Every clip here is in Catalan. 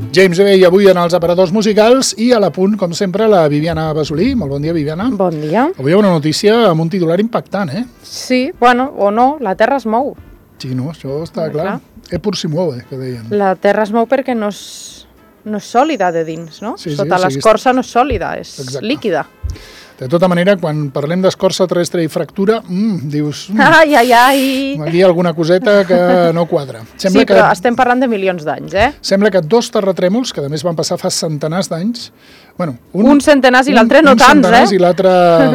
James Bay avui en els aparadors musicals i a la punt, com sempre, la Viviana Basolí. Molt bon dia, Viviana. Bon dia. Avui hi ha una notícia amb un titular impactant, eh? Sí, bueno, o no, la Terra es mou. Sí, no, això està clar. Pur si mueve, que deien. La Terra es mou perquè no és sòlida de dins, no? Sí, Sota l'escorça no és sòlida, és líquida. De tota manera, quan parlem d'escorça terrestre i fractura, dius... Ai. Aquí hi ha alguna coseta que no quadra. Sembla però estem parlant de milions d'anys, eh? Sembla que 2 terratrèmols, que a més van passar fa centenars d'anys... Bueno, un centenars i l'altre no tants, eh? Un centenars i l'altre...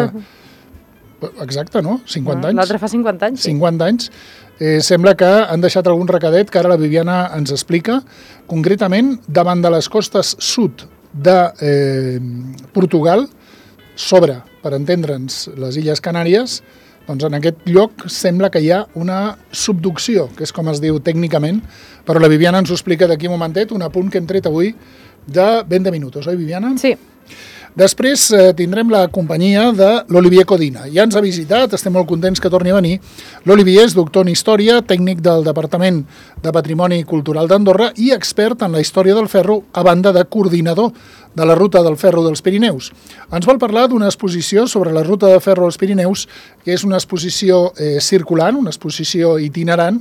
Exacte, no? 50 anys. L'altre fa 50 anys, sí. 50 anys. Sembla que han deixat algun recadet que ara la Viviana ens explica. Concretament, davant de les costes sud de Portugal, sobre, per entendre'ns, les Illes Canàries, doncs en aquest lloc sembla que hi ha una subducció, que és com es diu tècnicament, però la Viviana ens ho explica d'aquí un momentet, un apunt que hem tret avui de 20 minuts, oi, Viviana? Sí. Després tindrem la companyia de l'Olivier Codina. Ja ens ha visitat, estem molt contents que torni a venir. L'Olivier és doctor en Història, tècnic del Departament de Patrimoni Cultural d'Andorra i expert en la història del ferro, a banda de coordinador de la Ruta del Ferro dels Pirineus. Ens vol parlar d'una exposició sobre la Ruta de Ferro dels Pirineus, que és una exposició circulant, una exposició itinerant,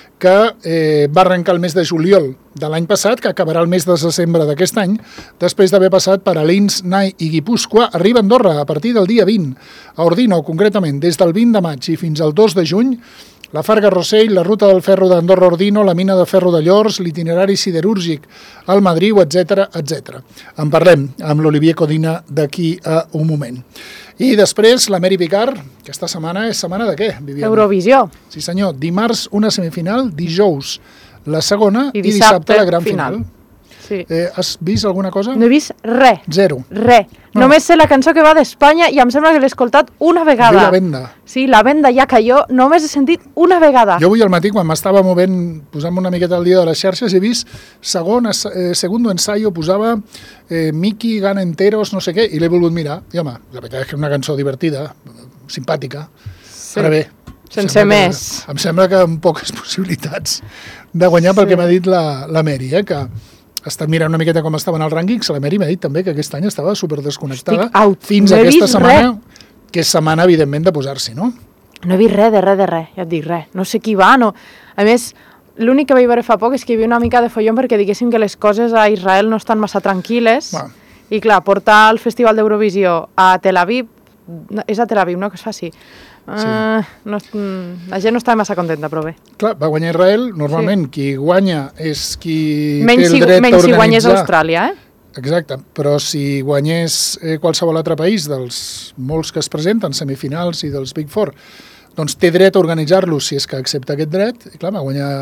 que va arrencar el mes de juliol de l'any passat, que acabarà el mes de desembre d'aquest any, després d'haver passat per Alins, Nai i Guipúscoa, arriba a Andorra a partir del dia 20, a Ordino concretament, des del 20 de maig i fins al 2 de juny, la Farga Rossell, la Ruta del Ferro d'Andorra-Ordino, la mina de ferro de Llors, l'itinerari siderúrgic al Madriu, etc. etc. En parlem amb l'Olivier Codina d'aquí a un moment. I després la Mary Picard, que esta setmana és setmana de què, Viviana? Eurovisió. Sí senyor, dimarts una semifinal, dijous la segona i dissabte la gran final. Sí. Has vist alguna cosa? No he vist res. Zero. Res. No. Només sé la cançó que va d'Espanya i em sembla que l'he escoltat una vegada. Diu La Venda. Sí, La Venda ja que jo només he sentit una vegada. Jo avui al matí, quan m'estava movent, posant-me una miqueta al dia de les xarxes, he vist segundo ensayo, posava Miki, Gana Enteros, no sé què, i l'he volgut mirar. I home, la veritat és que és una cançó divertida, simpàtica. Sí. Ara bé, sense més. Em sembla que amb poques possibilitats de guanyar, perquè m'ha dit la Mary, que ha estat mirant una miqueta com estaven els rànquings. La Mary m'ha dit també que aquest any estava superdesconnectada fins a aquesta setmana, que és setmana, evidentment, de posar-s'hi, no? No he vist res, ja et dic res. No sé qui va, no. A més, l'únic que vaig veure fa poc és que hi havia una mica de follon perquè diguéssim que les coses a Israel no estan massa tranquil·les. I clar, portar el Festival d'Eurovisió a Tel Aviv, és a Tel Aviv, no?, que es faci. Sí. La gent no està massa contenta, però bé. Clar, va guanyar Israel. Normalment qui guanya és qui menys té el dret a organitzar. Menys si guanyés Austràlia, Exacte, però si guanyés qualsevol altre país dels molts que es presenten, semifinals i dels Big Four, doncs té dret a organitzar-lo si és que accepta aquest dret. I clar, va guanyar...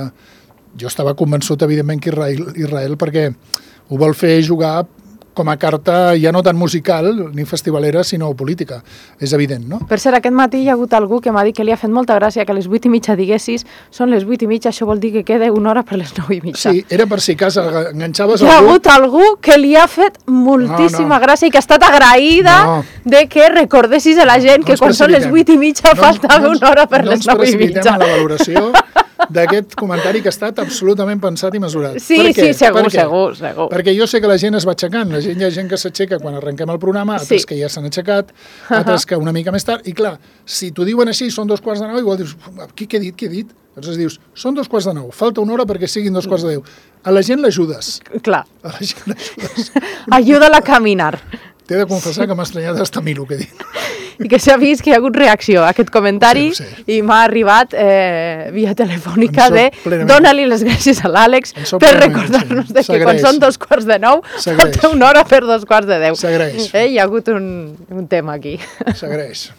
Jo estava convençut, evidentment, que Israel, perquè ho vol fer jugar com a carta ja no tan musical ni festivalera, sinó política. És evident, no? Per cert, aquest matí hi ha hagut algú que m'ha dit que li ha fet molta gràcia que a les 8:30 diguessis són les 8:30, això vol dir que queda una hora per les 9:30. Sí, era per si cas enganxaves algú. Hi ha hagut algú que li ha fet moltíssima gràcia i que ha estat agraïda de que recordessis a la gent que quan són les 8:30 faltava una hora per les 9:30. No ens precipitem a la valoració d'aquest comentari que ha estat absolutament pensat i mesurat. Sí, segur. Perquè jo sé que la gent es va aixecant, hi ha gent que s'aixeca quan arrenquem el programa, altres que ja s'han aixecat, altres que una mica més tard, i clar, si t'ho diuen així, són 9:15, igual dius, què he dit? Llavors dius, són 9:15, falta una hora perquè siguin 9:10. A la gent l'ajudes. Clar. A la gent l'ajudes. Ajuda-la a caminar. T'he de confessar que m'ha estranyat hasta a mi el que he dit. I que s'ha vist que hi ha hagut reacció a aquest comentari i m'ha arribat via telefònica de dona-li les gràcies a l'Àlex per recordar-nos que quan són 9:15 falta una hora per 9:15. S'agraeix. Hi ha hagut un tema aquí. S'agraeix.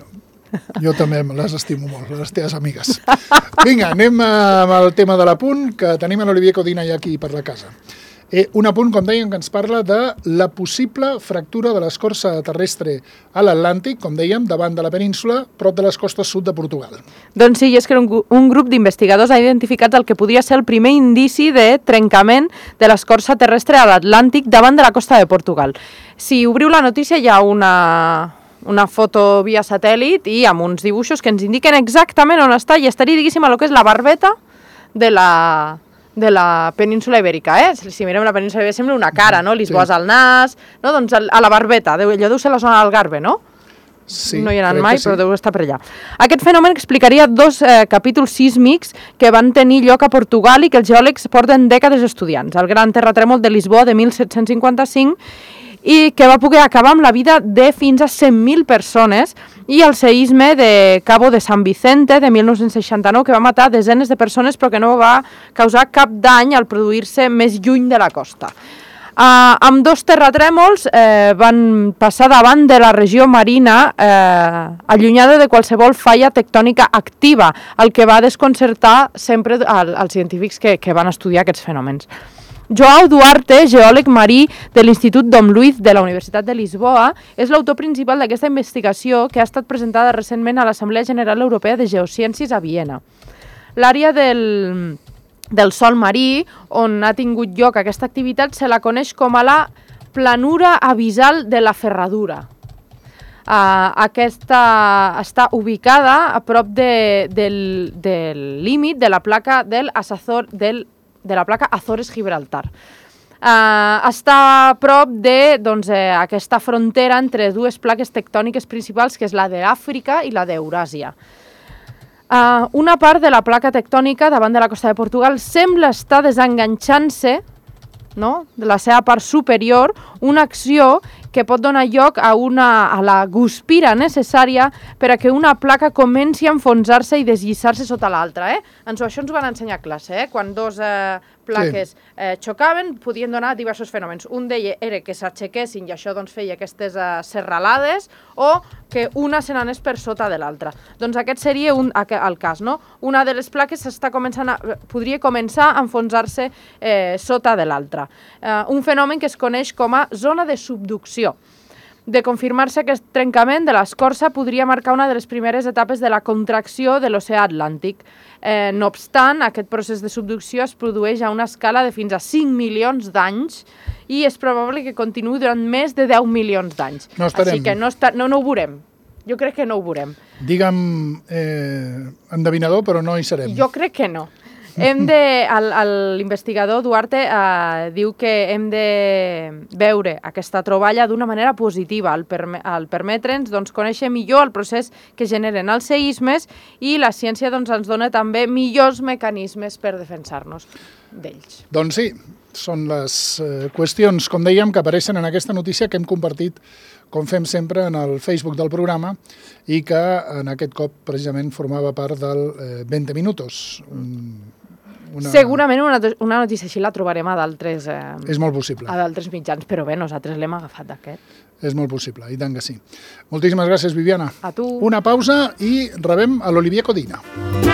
Jo també les estimo molt, les teves amigues. Vinga, anem amb el tema de l'apunt, que tenim a l'Olivier Codina ja aquí per la casa. Un apunt, com dèiem, que ens parla de la possible fractura de l'escorça terrestre a l'Atlàntic, com dèiem, davant de la península, prop de les costes sud de Portugal. Doncs sí, és que un grup d'investigadors ha identificat el que podria ser el primer indici de trencament de l'escorça terrestre a l'Atlàntic davant de la costa de Portugal. Si obriu la notícia hi ha una foto via satèl·lit i amb uns dibuixos que ens indiquen exactament on està i estaria, diguéssim, a lo que és la barbeta de de la península ibèrica, Si mirem la península ibèrica sembla una cara, no? Lisboa al nas, no? Doncs a la Barbeta, allò deu ser la zona del Garbe, no? Sí, no hi he anat mai, però deu estar per allà. Aquest fenomen explicaria 2 capítols sísmics que van tenir lloc a Portugal i que els geòlegs porten dècades estudiant. El gran terratrèmol de Lisboa de 1755 i que va poder acabar amb la vida de fins a 100.000 persones i el seisme de Cabo de San Vicente de 1969 que va matar desenes de persones però que no va causar cap dany al produir-se més lluny de la costa. Amb 2 terratrèmols van passar davant de la regió marina allunyada de qualsevol falla tectònica activa, el que va desconcertar sempre als científics que van estudiar aquests fenòmens. Joao Duarte, geòleg marí de l'Institut Dom Luiz de la Universitat de Lisboa, és l'autor principal d'aquesta investigació que ha estat presentada recentment a l'Assemblea General Europea de Geociències a Viena. L'àrea del sòl marí, on ha tingut lloc aquesta activitat, se la coneix com a la planura abissal de la Ferradura. Aquesta està ubicada a prop del límit de la placa de la placa Azores-Gibraltar. Està a prop d'aquesta frontera entre 2 plaques tectòniques principals, que és la d'Àfrica i la d'Euràsia. Una part de la placa tectònica davant de la costa de Portugal sembla estar desenganxant-se, no?, de la seva part superior, una acció que pot donar lloc a la guspira necessària per a que una placa comenci a enfonsar-se i deslliçar-se sota l'altra. Això ens ho van ensenyar a classe. Quan 2 plaques xocaven, podien donar diversos fenòmens. Un d'ells era que s'aixequessin i això feia aquestes serralades, o que una se n'anés per sota de l'altra. Doncs aquest seria el cas, no? Una de les plaques podria començar a enfonsar-se sota de l'altra. Un fenomen que es coneix com a zona de subducció. De confirmar-se aquest trencament de l'escorça podria marcar una de les primeres etapes de la contracció de l'oceà Atlàntic. No obstant, aquest procés de subducció es produeix a una escala de fins a 5 milions d'anys i és probable que continuï durant més de 10 milions d'anys. No estarem. Així que no ho veurem. Jo crec que no ho veurem. Digue'm endevinador, però no hi serem. Jo crec que no. L'investigador Duarte diu que hem de veure aquesta troballa d'una manera positiva, al permetre'ns conèixer millor el procés que generen els seismes i la ciència ens dona també millors mecanismes per defensar-nos d'ells. Doncs sí, són les qüestions, com dèiem, que apareixen en aquesta notícia que hem compartit, com fem sempre, en el Facebook del programa i que en aquest cop precisament formava part del 20 Minutos. Segurament una notícia així la trobarem a d'altres... És molt possible. A d'altres mitjans, però bé, nosaltres l'hem agafat d'aquest. És molt possible, i tant que sí. Moltíssimes gràcies, Viviana. A tu. Una pausa i rebem a l'Olivier Codina.